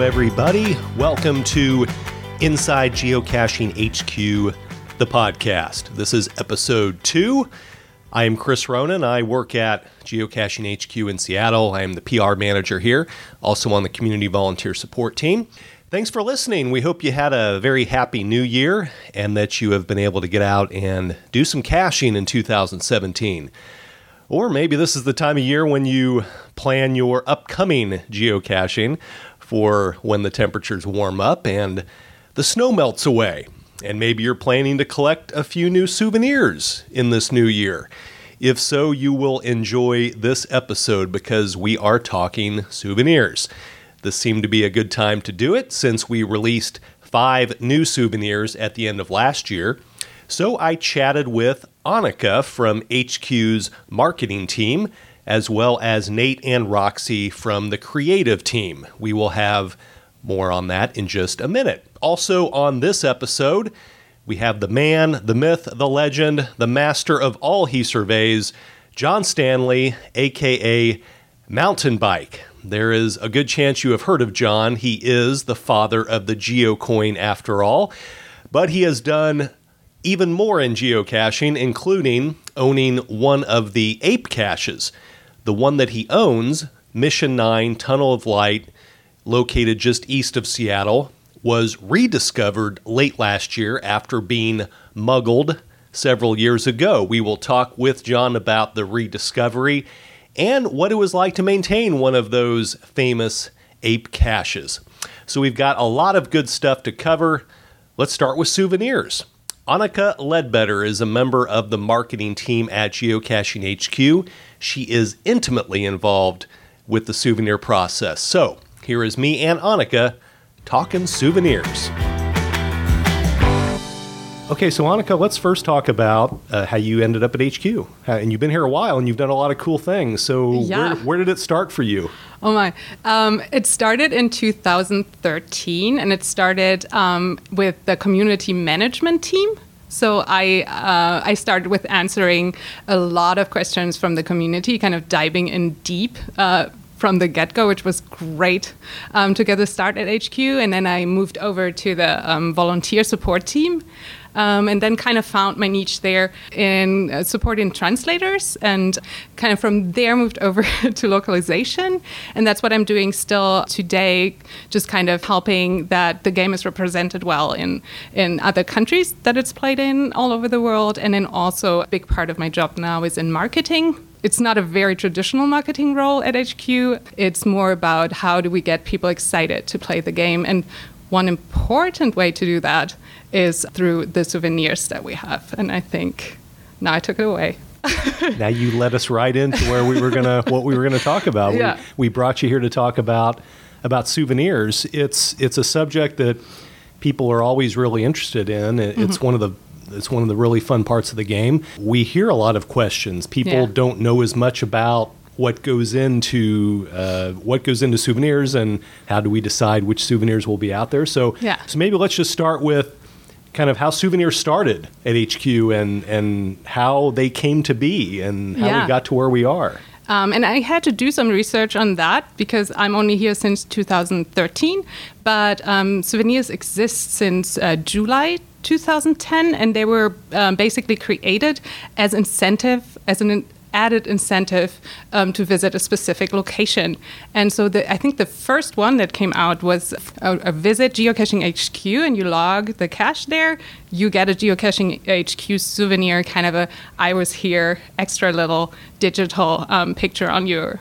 everybody. Welcome to Inside Geocaching HQ, the podcast. This is episode 2. I am Chris Ronan. I work at Geocaching HQ in Seattle. I am the PR manager here, also on the community volunteer support team. Thanks for listening. We hope you had a very happy new year and that you have been able to get out and do some caching in 2017. Or maybe this is the time of year when you plan your upcoming geocaching for when the temperatures warm up and the snow melts away. And maybe you're planning to collect a few new souvenirs in this new year. If so, you will enjoy this episode because we are talking souvenirs. This seemed to be a good time to do it since we released 5 new souvenirs at the end of last year. So I chatted with Annika from HQ's marketing team, as well as Nate and Roxy from the creative team. We will have more on that in just a minute. Also on this episode, we have the man, the myth, the legend, the master of all he surveys, John Stanley, a.k.a. Mountain Bike. There is a good chance you have heard of John. He is the father of the GeoCoin after all, but he has done even more in geocaching, including owning one of the ape caches. The one that he owns, Mission 9 Tunnel of Light, located just east of Seattle, was rediscovered late last year after being muggled several years ago. We will talk with John about the rediscovery and what it was like to maintain one of those famous ape caches. So we've got a lot of good stuff to cover. Let's start with souvenirs. Annika Ledbetter is a member of the marketing team at Geocaching HQ. She is intimately involved with the souvenir process. So here is me and Annika talking souvenirs. Okay, so Annika, let's first talk about how you ended up at HQ. And you've been here a while and you've done a lot of cool things. So where did it start for you? Oh my. It started in 2013 and it started with the community management team. So I started with answering a lot of questions from the community, kind of diving in deep from the get-go, which was great to get a start at HQ. And then I moved over to the volunteer support team. And then kind of found my niche there in supporting translators and kind of from there moved over to localization. And that's what I'm doing still today, just kind of helping that the game is represented well in other countries that it's played in all over the world. And then also a big part of my job now is in marketing. It's not a very traditional marketing role at HQ. It's more about how do we get people excited to play the game. And one important way to do that is through the souvenirs that we have. And I think now I took it away. Now you led us right into where we were what we were gonna talk about. Yeah. We brought you here to talk about souvenirs. It's a subject that people are always really interested in. It's one of the really fun parts of the game. We hear a lot of questions. People don't know as much about what goes into souvenirs and how do we decide which souvenirs will be out there. So maybe let's just start with kind of how souvenirs started at HQ and how they came to be and how we got to where we are. And I had to do some research on that because I'm only here since 2013, but souvenirs exist since July 2010, and they were basically created as an added incentive to visit a specific location. And so I think the first one that came out was a visit Geocaching HQ, and you log the cache there. You get a Geocaching HQ souvenir, kind of a I was here, extra little digital picture on your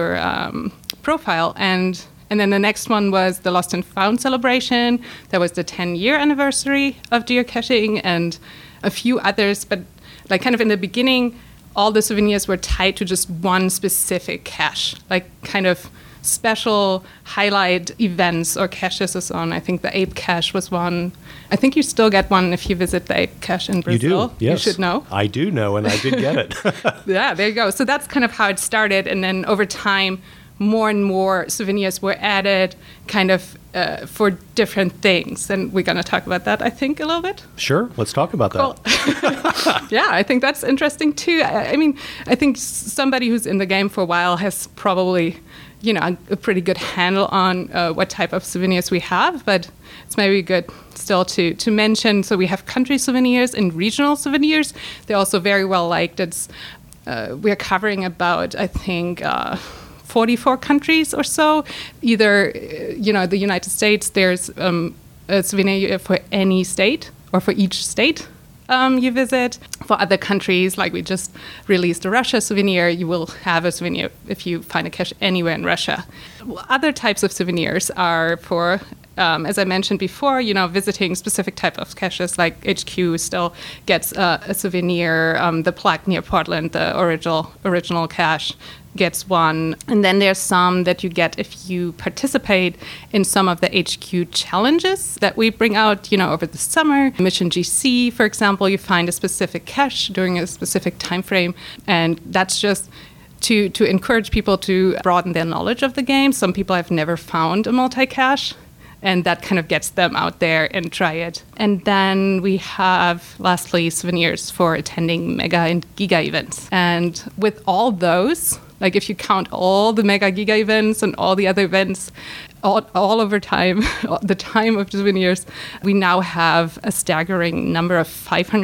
profile. And then the next one was the Lost and Found celebration. That was the 10-year anniversary of geocaching and a few others. But like kind of in the beginning, all the souvenirs were tied to just one specific cache, like kind of special highlight events or caches or so on. I think the ape cache was one. I think you still get one if you visit the ape cache in Brazil. You do, yes. You should know. I do know, and I did get it. Yeah, there you go. So that's kind of how it started. And then over time, more and more souvenirs were added kind of for different things. And we're going to talk about that, I think, a little bit. Sure. Let's talk about that. Yeah, I think that's interesting, too. I mean, I think somebody who's in the game for a while has probably a pretty good handle on what type of souvenirs we have, but it's maybe good still to mention. So we have country souvenirs and regional souvenirs. They're also very well liked. We're covering about, I think, 44 countries or so. Either, the United States, there's a souvenir for any state or for each state you visit. For other countries, like we just released a Russia souvenir, you will have a souvenir if you find a cache anywhere in Russia. Other types of souvenirs are for, as I mentioned before, visiting specific type of caches, like HQ still gets a souvenir, the plaque near Portland, the original cache, gets one. And then there's some that you get if you participate in some of the HQ challenges that we bring out, over the summer. Mission GC, for example, you find a specific cache during a specific time frame, and that's just to encourage people to broaden their knowledge of the game. Some people have never found a multi-cache, and that kind of gets them out there and try it. And then we have, lastly, souvenirs for attending Mega and Giga events. And with all those, like if you count all the Mega Giga events and all the other events, all over time, the time of souvenirs, we now have a staggering number of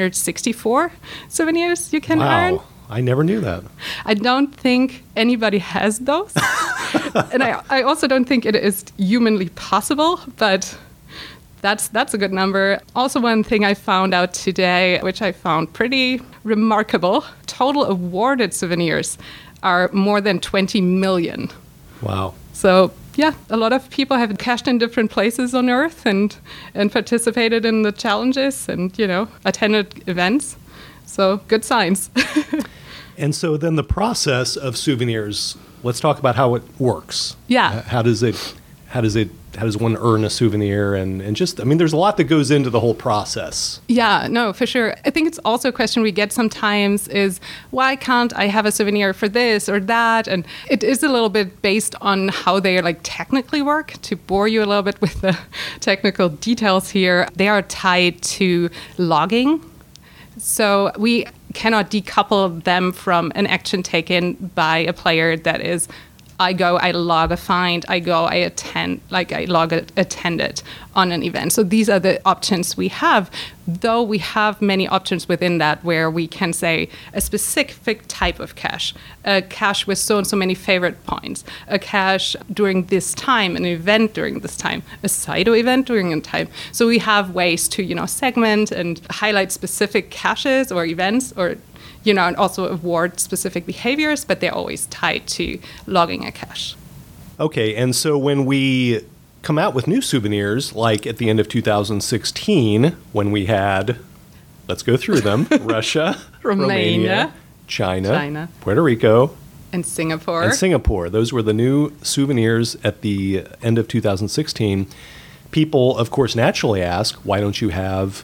564 souvenirs you can earn. I never knew that. I don't think anybody has those. And I also don't think it is humanly possible, but that's a good number. Also, one thing I found out today, which I found pretty remarkable, total awarded souvenirs are more than 20 million. Wow. So, yeah, a lot of people have cached in different places on Earth and participated in the challenges and, attended events. So, good signs. And so then the process of souvenirs, let's talk about how it works. Yeah. How does one earn a souvenir? And just, there's a lot that goes into the whole process. Yeah, no, for sure. I think it's also a question we get sometimes is, why can't I have a souvenir for this or that? And it is a little bit based on how they technically work. To bore you a little bit with the technical details here, they are tied to logging. So we cannot decouple them from an action taken by a player that is, I go, I log a find, I go, I attend, I log attended on an event. So these are the options we have, though we have many options within that where we can say a specific type of cache, a cache with so and so many favorite points, a cache during this time, an event during this time, a Cyto event during a time. So we have ways to, segment and highlight specific caches or events or and also award specific behaviors, but they're always tied to logging a cache. Okay, and so when we come out with new souvenirs, like at the end of 2016, when we had, let's go through them, Russia, Romania, China, Puerto Rico, and Singapore. Those were the new souvenirs at the end of 2016. People, of course, naturally ask, why don't you have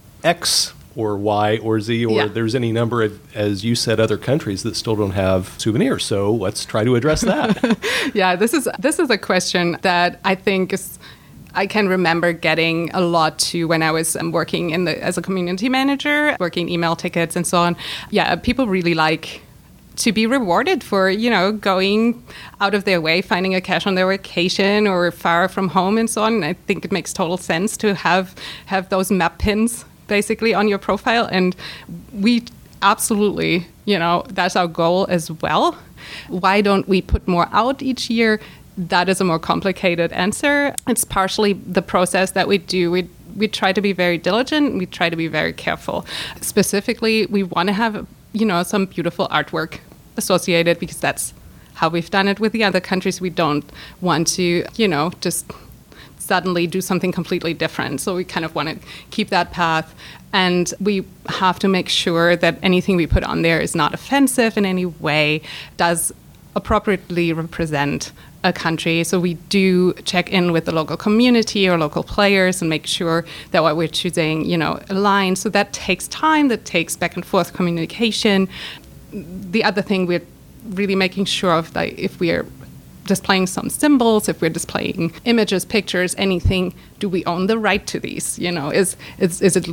X or Y or Z, or there's any number of, as you said, other countries that still don't have souvenirs. So let's try to address that. Yeah, this is a question that I think I can remember getting a lot too when I was working as a community manager, working email tickets and so on. Yeah, people really like to be rewarded for, going out of their way, finding a cache on their vacation or far from home and so on. And I think it makes total sense to have those map pins basically on your profile, and we absolutely, that's our goal as well. Why don't we put more out each year? That is a more complicated answer. It's partially the process that we do. We try to be very diligent. We try to be very careful. Specifically, we want to have, some beautiful artwork associated because that's how we've done it with the other countries. We don't want to, just suddenly do something completely different. So we kind of want to keep that path. And we have to make sure that anything we put on there is not offensive in any way, does appropriately represent a country. So we do check in with the local community or local players and make sure that what we're choosing, aligns. So that takes time, that takes back and forth communication. The other thing we're really making sure of, if we are displaying some symbols, if we're displaying images, pictures, anything, do we own the right to these? Is it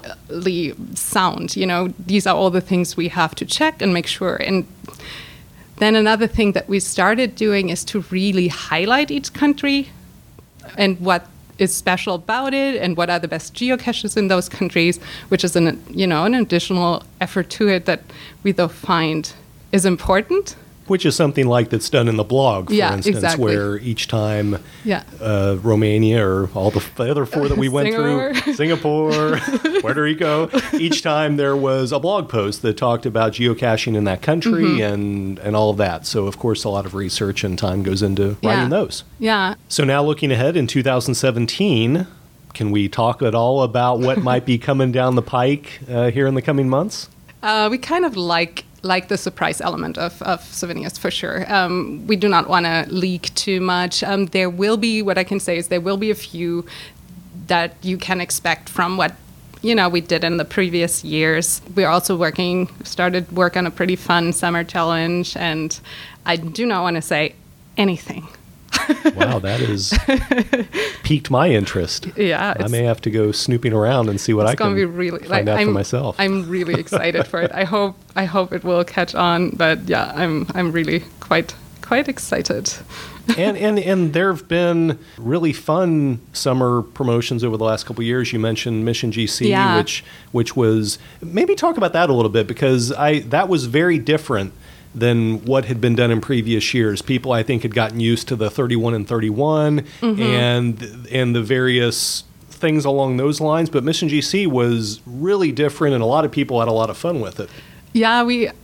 legally sound? These are all the things we have to check and make sure. And Then another thing that we started doing is to really highlight each country and what is special about it and what are the best geocaches in those countries, which is an additional effort to it that we though find is important. Which is something like that's done in the blog, for instance, exactly. where each time Romania or all the other four that we went through, Singapore, Puerto Rico, each time there was a blog post that talked about geocaching in that country and all of that. So, of course, a lot of research and time goes into writing those. Yeah. So now looking ahead in 2017, can we talk at all about what might be coming down the pike here in the coming months? We kind of like the surprise element of souvenirs for sure. We do not want to leak too much. There will be, what I can say is there will be a few that you can expect from what we did in the previous years. We're also started work on a pretty fun summer challenge, and I do not want to say anything. Wow, that has piqued my interest. Yeah, I may have to go snooping around and see what I can find out for myself. I'm really excited for it. I hope it will catch on. But yeah, I'm really quite excited. and there have been really fun summer promotions over the last couple of years. You mentioned Mission GC, which was, maybe talk about that a little bit, because that was very different than what had been done in previous years. People, I think, had gotten used to the 31 and 31 and the various things along those lines. But Mission GC was really different, and a lot of people had a lot of fun with it. Yeah,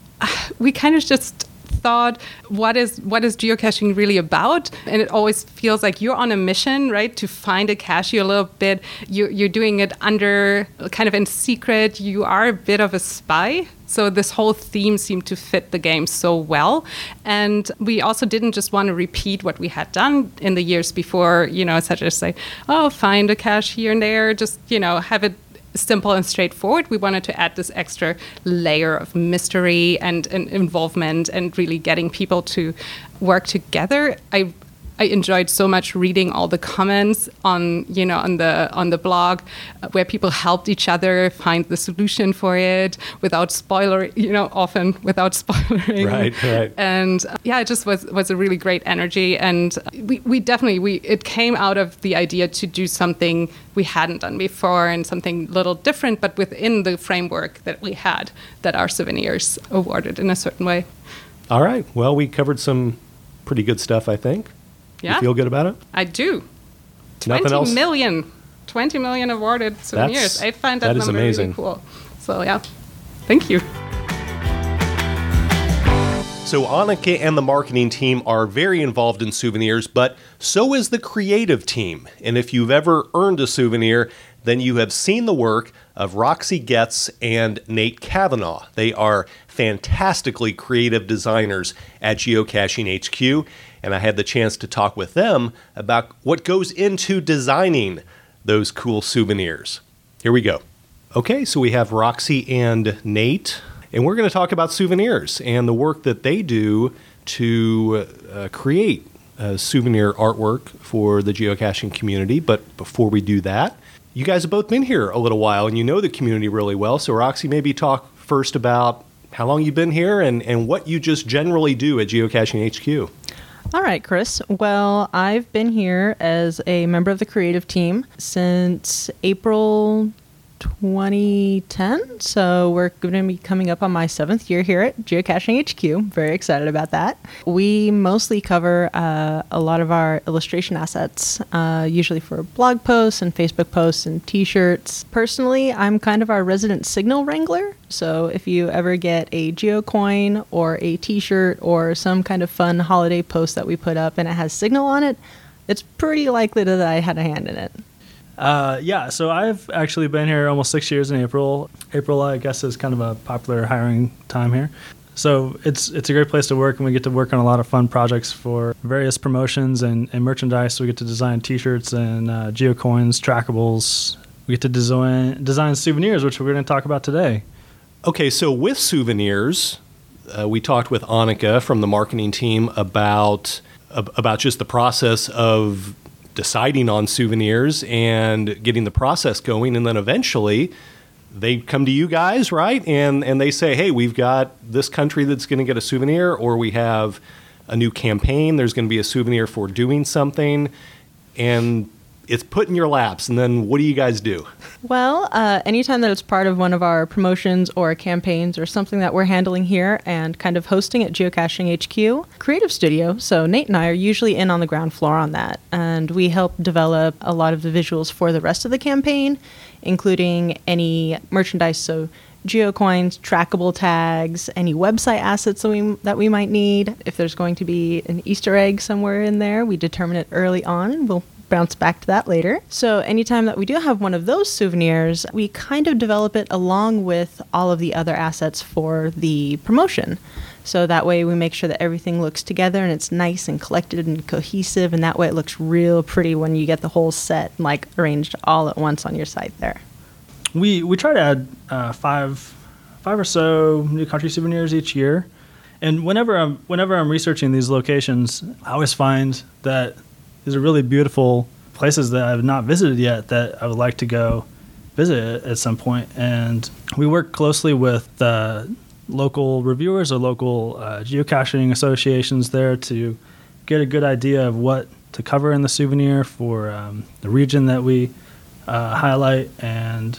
we kind of just thought, what is geocaching really about? And it always feels like you're on a mission, right, to find a cache. You're a little bit, you're doing it under, kind of in secret. You are a bit of a spy. So this whole theme seemed to fit the game so well. And we also didn't just want to repeat what we had done in the years before, such as say, find a cache here and there, just, have it simple and straightforward. We wanted to add this extra layer of mystery and involvement and really getting people to work together. I enjoyed so much reading all the comments on the blog where people helped each other find the solution for it without spoiling, often without spoiling. Right. And it just was a really great energy. And we definitely, it came out of the idea to do something we hadn't done before and something a little different, but within the framework that we had, that our souvenirs awarded in a certain way. All right. Well, we covered some pretty good stuff, I think. Yeah. You feel good about it? I do. Nothing 20 else? 20 million awarded souvenirs. I find that is number amazing. Really cool. So yeah, thank you. So Annika and the marketing team are very involved in souvenirs, but so is the creative team. And if you've ever earned a souvenir, then you have seen the work of Roxy Getz and Nate Kavanaugh. They are fantastically creative designers at Geocaching HQ, and I had the chance to talk with them about what goes into designing those cool souvenirs. Here we go. Okay, so we have Roxy and Nate, and we're going to talk about souvenirs and the work that they do to create souvenir artwork for the geocaching community. But before we do that, you guys have both been here a little while, and you know the community really well. So Roxy, maybe talk first about how long you've been here and what you just generally do at Geocaching HQ. All right, Chris. Well, I've been here as a member of the creative team since April 2010. So we're going to be coming up on my 7th year here at Geocaching HQ. Very excited about that. We mostly cover a lot of our illustration assets, usually for blog posts and Facebook posts and t-shirts. Personally, I'm kind of our resident signal wrangler. So if you ever get a GeoCoin or a t-shirt or some kind of fun holiday post that we put up and it has signal on it, it's pretty likely that I had a hand in it. So I've actually been here almost 6 years in April. April, I guess, is kind of a popular hiring time here. So it's a great place to work, and we get to work on a lot of fun projects for various promotions and merchandise. We get to design T-shirts and GeoCoins, trackables. We get to design souvenirs, which we're going to talk about today. Okay, so with souvenirs, we talked with Annika from the marketing team about just the process of deciding on souvenirs and getting the process going, and then eventually they come to you guys, right? And they say, hey, we've got this country that's going to get a souvenir, or we have a new campaign. There's going to be a souvenir for doing something. And it's put in your laps. And then what do you guys do? Well, anytime that it's part of one of our promotions or campaigns or something that we're handling here and kind of hosting at Geocaching HQ, Creative Studio, so Nate and I are usually in on the ground floor on that. And we help develop a lot of the visuals for the rest of the campaign, including any merchandise, so geocoins, trackable tags, any website assets that we might need. If there's going to be an Easter egg somewhere in there, we determine it early on. We'll bounce back to that later. So anytime that we do have one of those souvenirs, we kind of develop it along with all of the other assets for the promotion. So that way we make sure that everything looks together and it's nice and collected and cohesive, and that way it looks real pretty when you get the whole set like arranged all at once on your site there. We try to add five or so new country souvenirs each year. And whenever I'm researching these locations, I always find that these are really beautiful places that I've not visited yet that I would like to go visit at some point. And we work closely with local reviewers or local geocaching associations there to get a good idea of what to cover in the souvenir for the region that we highlight. And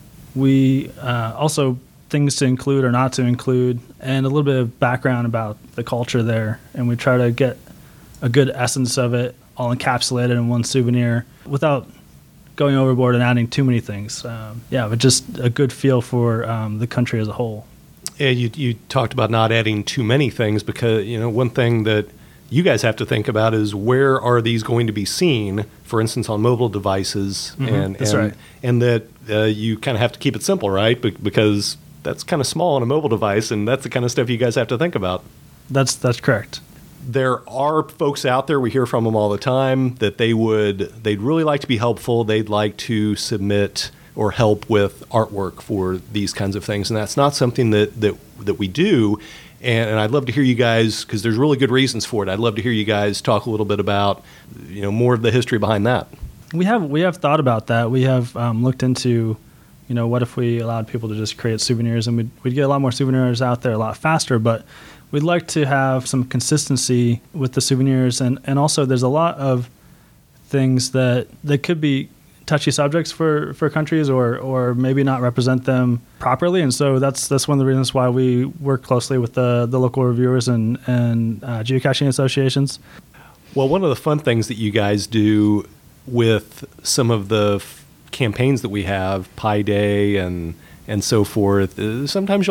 we also things to include or not to include, and a little bit of background about the culture there. And we try to get a good essence of it all encapsulated in one souvenir without going overboard and adding too many things. But just a good feel for the country as a whole. Yeah, you talked about not adding too many things because, one thing that you guys have to think about is where are these going to be seen, for instance, on mobile devices. That's right. And that you kind of have to keep it simple, right? Because that's kind of small on a mobile device, and that's the kind of stuff you guys have to think about. That's correct. There are folks out there, we hear from them all the time, that they'd really like to be helpful. They'd like to submit or help with artwork for these kinds of things. And that's not something that we do. And I'd love to hear you guys, because there's really good reasons for it. I'd love to hear you guys talk a little bit about, more of the history behind that. We have thought about that. We have looked into, what if we allowed people to just create souvenirs, and we'd get a lot more souvenirs out there a lot faster. But we'd like to have some consistency with the souvenirs, and also there's a lot of things that could be touchy subjects for countries or maybe not represent them properly. And so that's one of the reasons why we work closely with the local reviewers and geocaching associations. Well, one of the fun things that you guys do with some of the campaigns that we have, Pi Day and so forth, sometimes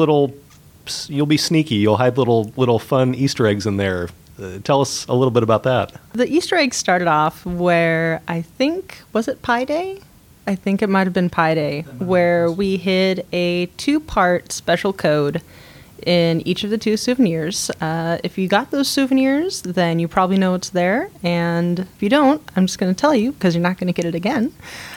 you'll be sneaky. You'll hide little fun Easter eggs in there. Tell us a little bit about that. The Easter egg started off where was it Pi Day? I think it might have been Pi Day, where we hid a 2-part special code in each of the 2 souvenirs. If you got those souvenirs, then you probably know it's there. And if you don't, I'm just going to tell you because you're not going to get it again.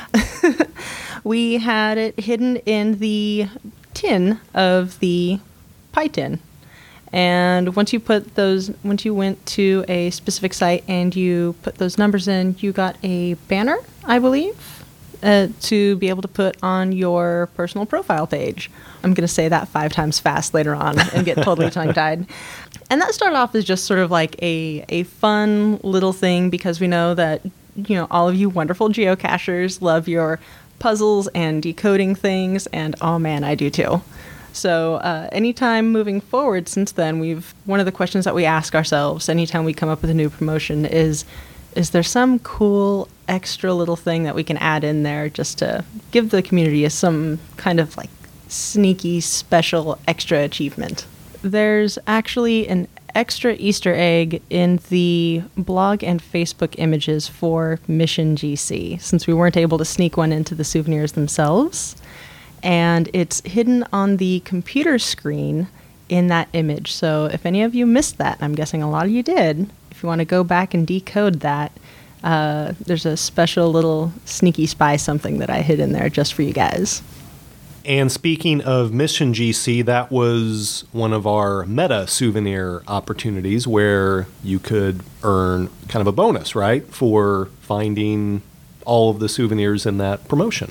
We had it hidden in the tin of the Pi tin. And once you went to a specific site and you put those numbers in, you got a banner, I believe, to be able to put on your personal profile page. I'm going to say that 5 times fast later on and get totally tongue-tied. And that started off as just sort of like a fun little thing because we know that, all of you wonderful geocachers love your puzzles and decoding things, and oh man, I do too. So anytime moving forward since then, one of the questions that we ask ourselves anytime we come up with a new promotion is there some cool extra little thing that we can add in there just to give the community some kind of like sneaky, special, extra achievement? There's actually an extra Easter egg in the blog and Facebook images for Mission GC, since we weren't able to sneak one into the souvenirs themselves. And it's hidden on the computer screen in that image. So if any of you missed that, and I'm guessing a lot of you did, if you want to go back and decode that, there's a special little sneaky spy something that I hid in there just for you guys. And speaking of Mission GC, that was one of our meta souvenir opportunities where you could earn kind of a bonus, right, for finding all of the souvenirs in that promotion.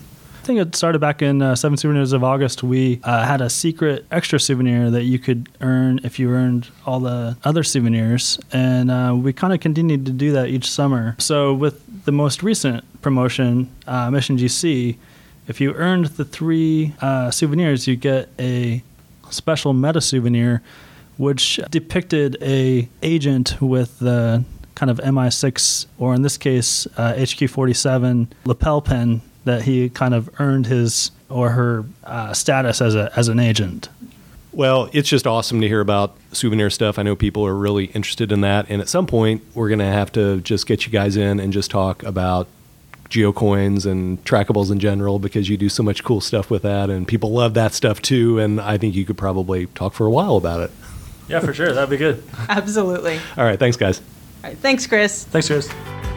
think it started back in 7 Souvenirs of August. We had a secret extra souvenir that you could earn if you earned all the other souvenirs. And we kind of continued to do that each summer. So with the most recent promotion, Mission GC, if you earned the 3 souvenirs, you get a special meta souvenir, which depicted a agent with the kind of MI6, or in this case, HQ-47 lapel pin that he kind of earned his or her status as an agent. Well, it's just awesome to hear about souvenir stuff. I know people are really interested in that. And at some point, we're going to have to just get you guys in and just talk about geocoins and trackables in general, because you do so much cool stuff with that. And people love that stuff too. And I think you could probably talk for a while about it. Yeah, for sure. That'd be good. Absolutely. All right. Thanks, guys. All right, thanks, Chris. Thanks, Chris.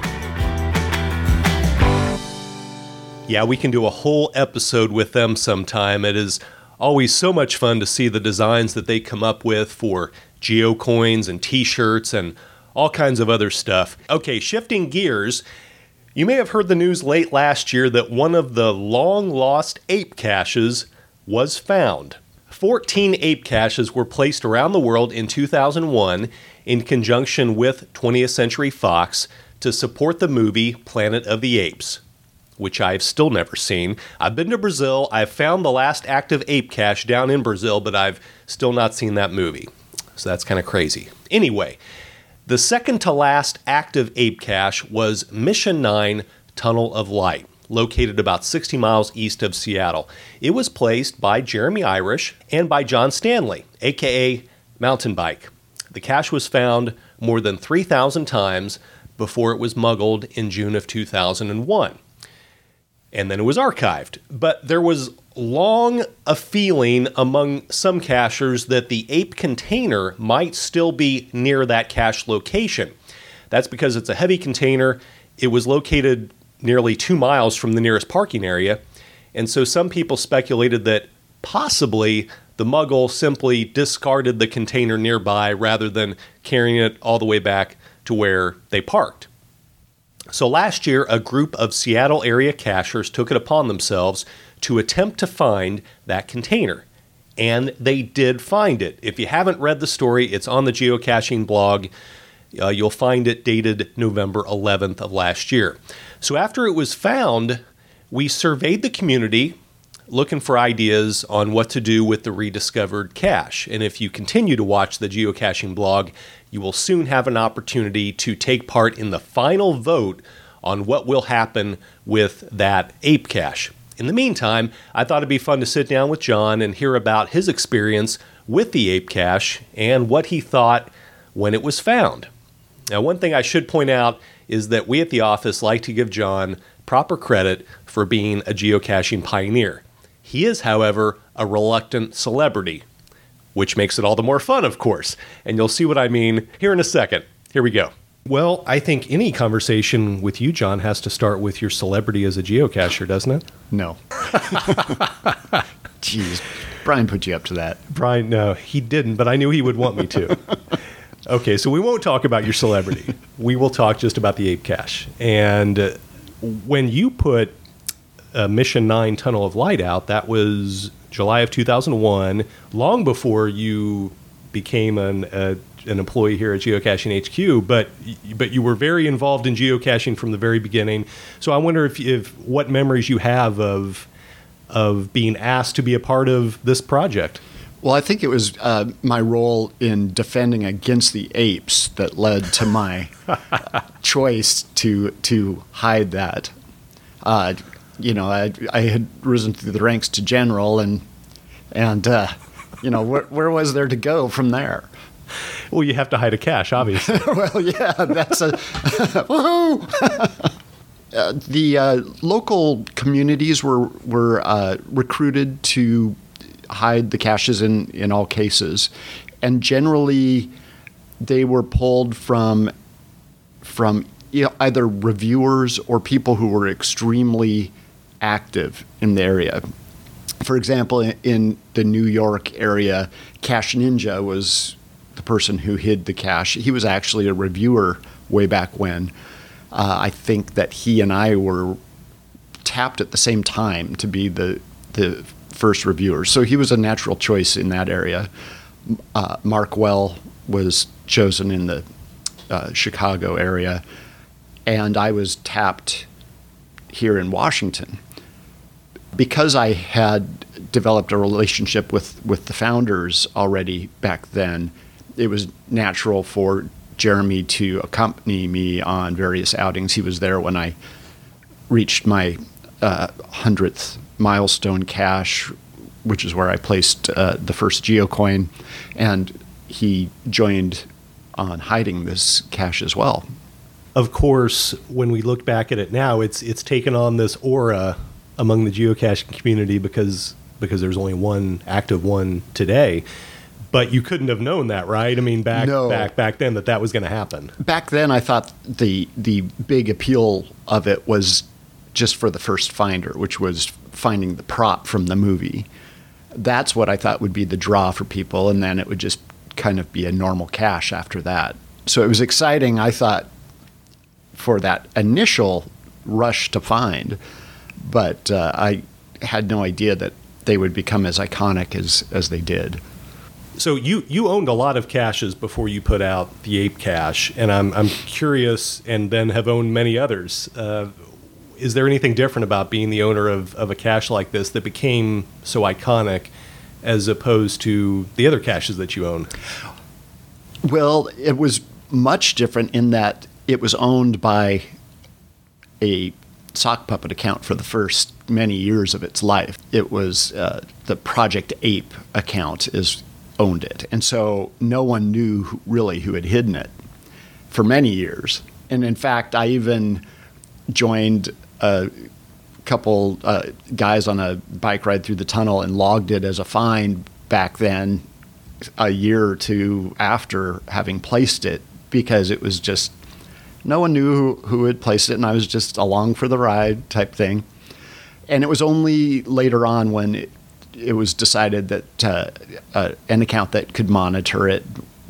Yeah, we can do a whole episode with them sometime. It is always so much fun to see the designs that they come up with for geocoins and t-shirts and all kinds of other stuff. Okay, shifting gears, you may have heard the news late last year that one of the long-lost ape caches was found. 14 ape caches were placed around the world in 2001 in conjunction with 20th Century Fox to support the movie Planet of the Apes, which I've still never seen. I've been to Brazil. I've found the last active ape cache down in Brazil, but I've still not seen that movie. So that's kind of crazy. Anyway, the second to last active ape cache was Mission 9 Tunnel of Light, located about 60 miles east of Seattle. It was placed by Jeremy Irish and by John Stanley, aka Mountain Bike. The cache was found more than 3,000 times before it was muggled in June of 2001. And then it was archived. But there was long a feeling among some cachers that the ape container might still be near that cache location. That's because it's a heavy container. It was located nearly 2 miles from the nearest parking area. And so some people speculated that possibly the muggle simply discarded the container nearby rather than carrying it all the way back to where they parked. So last year, a group of Seattle area cachers took it upon themselves to attempt to find that container. And they did find it. If you haven't read the story, it's on the geocaching blog. You'll find it dated November 11th of last year. So after it was found, we surveyed the community looking for ideas on what to do with the rediscovered cache. And if you continue to watch the geocaching blog, you will soon have an opportunity to take part in the final vote on what will happen with that ape cache. In the meantime, I thought it'd be fun to sit down with John and hear about his experience with the ape cache and what he thought when it was found. Now, one thing I should point out is that we at the office like to give John proper credit for being a geocaching pioneer. He is, however, a reluctant celebrity, which makes it all the more fun, of course. And you'll see what I mean here in a second. Here we go. Well, I think any conversation with you, John, has to start with your celebrity as a geocacher, doesn't it? No. Jeez, Brian put you up to that. Brian, no, he didn't, but I knew he would want me to. Okay, so we won't talk about your celebrity. We will talk just about the ape cache. And when you put Mission 9 Tunnel of Light out, that was July of 2001, long before you became an employee here at Geocaching HQ, but you were very involved in geocaching from the very beginning. So I wonder if what memories you have of being asked to be a part of this project. Well, I think it was my role in defending against the apes that led to my choice to hide that. I had risen through the ranks to general, and where was there to go from there? Well, you have to hide a cache, obviously. Well, yeah, that's a woohoo. The local communities were recruited to hide the caches in all cases, and generally they were pulled from either reviewers or people who were extremely active in the area. For example, in the New York area, Cache Ninja was the person who hid the cache. He was actually a reviewer way back when. I think that he and I were tapped at the same time to be the first reviewer. So he was a natural choice in that area. Mark Well was chosen in the Chicago area, and I was tapped here in Washington. Because I had developed a relationship with the founders already back then, it was natural for Jeremy to accompany me on various outings. He was there when I reached my 100th milestone cache, which is where I placed the first geocoin, and he joined on hiding this cache as well. Of course, when we look back at it now, it's taken on this aura among the geocaching community because there's only one active one today. But you couldn't have known that, right? I mean, back then that was going to happen. Back then, I thought the big appeal of it was just for the first finder, which was finding the prop from the movie. That's what I thought would be the draw for people, and then it would just kind of be a normal cache after that. So it was exciting, I thought, for that initial rush to find, but I had no idea that they would become as iconic as they did. So you owned a lot of caches before you put out the Ape cache, and I'm curious, and then have owned many others. Is there anything different about being the owner of a cache like this that became so iconic as opposed to the other caches that you own? Well, it was much different in that it was owned by a sock puppet account for the first many years of its life. It was the Project Ape account owned it. And so no one knew really who had hidden it for many years. And in fact, I even joined a couple guys on a bike ride through the tunnel and logged it as a find back then, a year or two after having placed it, because it was just, no one knew who had placed it, and I was just along for the ride type thing. And it was only later on when it was decided that an account that could monitor it,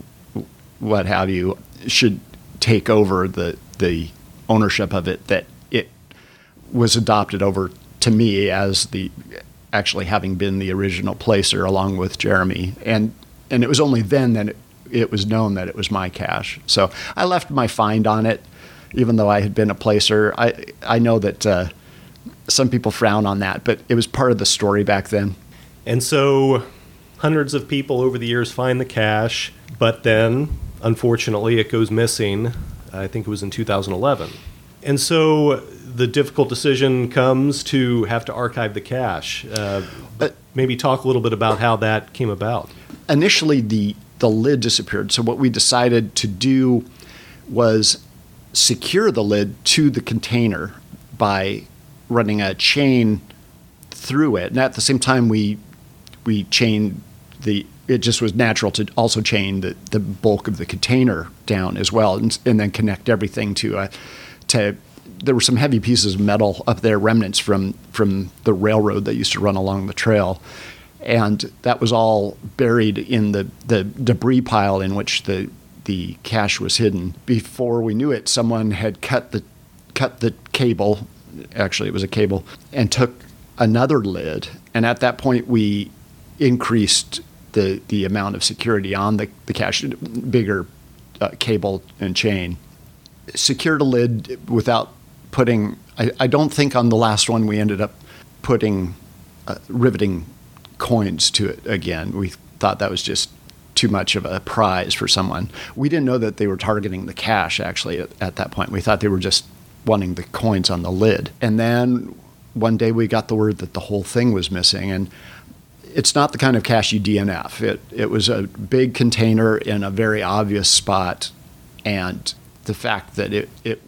what have you, should take over the ownership of it, that it was adopted over to me as actually having been the original placer along with Jeremy. And it was only then that it was known that it was my cache. So I left my find on it, even though I had been a placer. I know that some people frown on that, but it was part of the story back then. And so hundreds of people over the years find the cache, but then, unfortunately, it goes missing. I think it was in 2011. And so the difficult decision comes to have to archive the cache. Maybe talk a little bit about how that came about. Initially, the lid disappeared. So what we decided to do was secure the lid to the container by running a chain through it. And at the same time, we chained it just was natural to also chain the bulk of the container down as well, and then connect everything to there were some heavy pieces of metal up there, remnants from the railroad that used to run along the trail. And that was all buried in the debris pile in which the cache was hidden. Before we knew it, someone had cut the cable, actually it was a cable, and took another lid. And at that point, we increased the amount of security on the cache, bigger cable and chain. Secured a lid without putting, I don't think on the last one we ended up putting riveting coins to it again. We thought that was just too much of a prize for someone. We didn't know that they were targeting the cache actually at that point. We thought they were just wanting the coins on the lid. And then one day we got the word that the whole thing was missing. And it's not the kind of cache you DNF. It was a big container in a very obvious spot. And the fact that it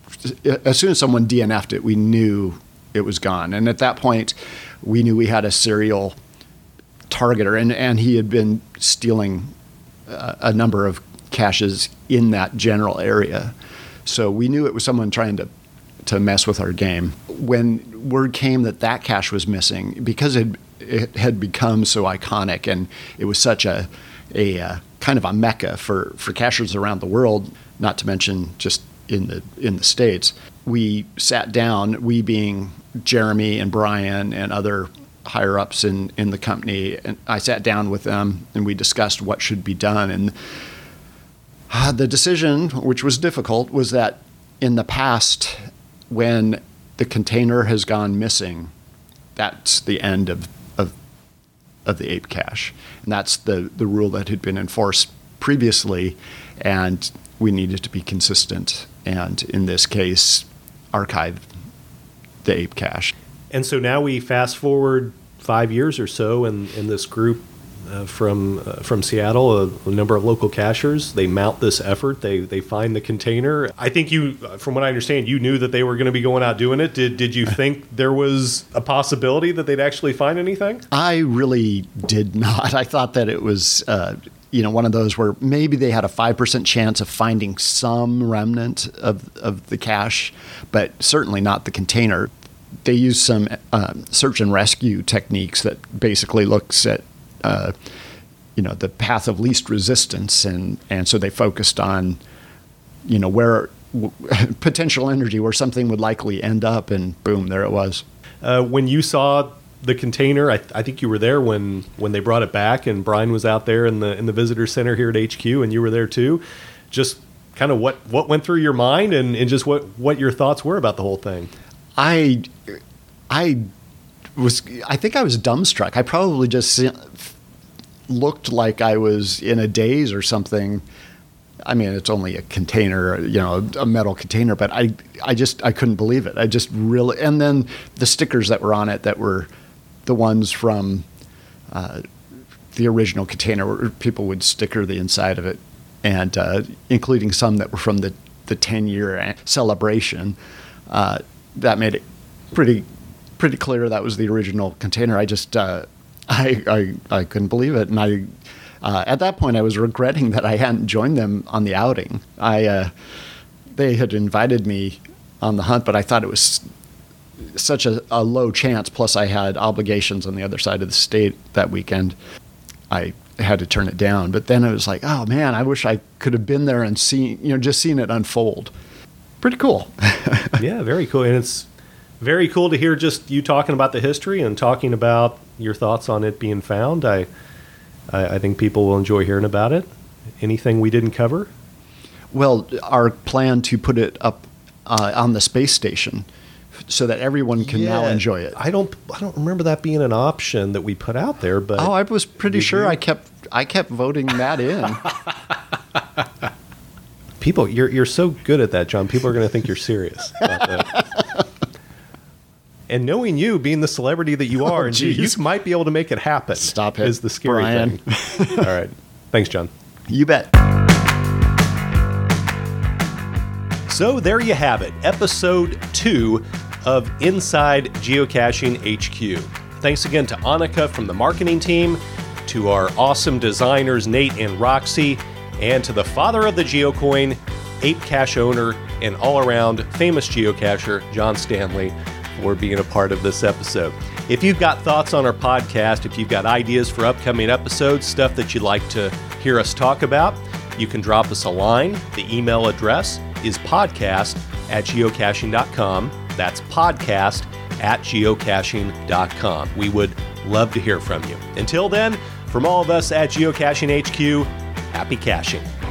as soon as someone DNF'd it, we knew it was gone. And at that point, we knew we had a serial targeter, and he had been stealing a number of caches in that general area. So we knew it was someone trying to mess with our game. When word came that cache was missing, because it had become so iconic and it was such a kind of a mecca for cachers around the world, not to mention just in the States, we sat down, we being Jeremy and Brian and other higher ups in the company, and I sat down with them and we discussed what should be done. And the decision, which was difficult, was that in the past, when the container has gone missing, that's the end of the ape cache. And that's the rule that had been enforced previously, and we needed to be consistent, and in this case, archive the ape cache. And so now we fast forward 5 years or so, and this group from Seattle, a number of local cachers, they mount this effort. They find the container. I think you, from what I understand, you knew that they were going to be going out doing it. Did you think there was a possibility that they'd actually find anything? I really did not. I thought that it was one of those where maybe they had a 5% chance of finding some remnant of the cache, but certainly not the container. They use some search and rescue techniques that basically looks at the path of least resistance, and so they focused on where potential energy, where something would likely end up, and boom, there it was. When you saw the container, I think you were there when they brought it back, and Brian was out there in the visitor center here at HQ, and you were there too. Just kind of what went through your mind, and just what your thoughts were about the whole thing. I think I was dumbstruck. I probably just looked like I was in a daze or something. I mean, it's only a container, a metal container, but I couldn't believe it. I just really, and then the stickers that were on it that were the ones from the original container, where people would sticker the inside of it, and including some that were from the 10-year celebration. That made it pretty clear that was the original container. I just I couldn't believe it, and I at that point I was regretting that I hadn't joined them on the outing. They had invited me on the hunt, but I thought it was such a low chance. Plus, I had obligations on the other side of the state that weekend. I had to turn it down. But then it was like, oh man, I wish I could have been there and seen it unfold. Pretty cool. Yeah, very cool, and it's very cool to hear just you talking about the history and talking about your thoughts on it being found. I think people will enjoy hearing about it. Anything we didn't cover? Well, our plan to put it up on the space station so that everyone can now enjoy it. I don't remember that being an option that we put out there, but I was pretty sure I kept voting that in. People, you're so good at that, John. People are going to think you're serious about that. And knowing you, being the celebrity that you are, you might be able to make it happen. Stop it, is the scary Brian. thing. All right. Thanks, John. You bet. So there you have it, episode 2 of Inside Geocaching HQ. Thanks again to Annika from the marketing team, to our awesome designers Nate and Roxy, and to the father of the GeoCoin, Ape Cache owner, and all-around famous geocacher, John Stanley, for being a part of this episode. If you've got thoughts on our podcast, if you've got ideas for upcoming episodes, stuff that you'd like to hear us talk about, you can drop us a line. The email address is podcast@geocaching.com. That's podcast@geocaching.com. We would love to hear from you. Until then, from all of us at Geocaching HQ, happy caching.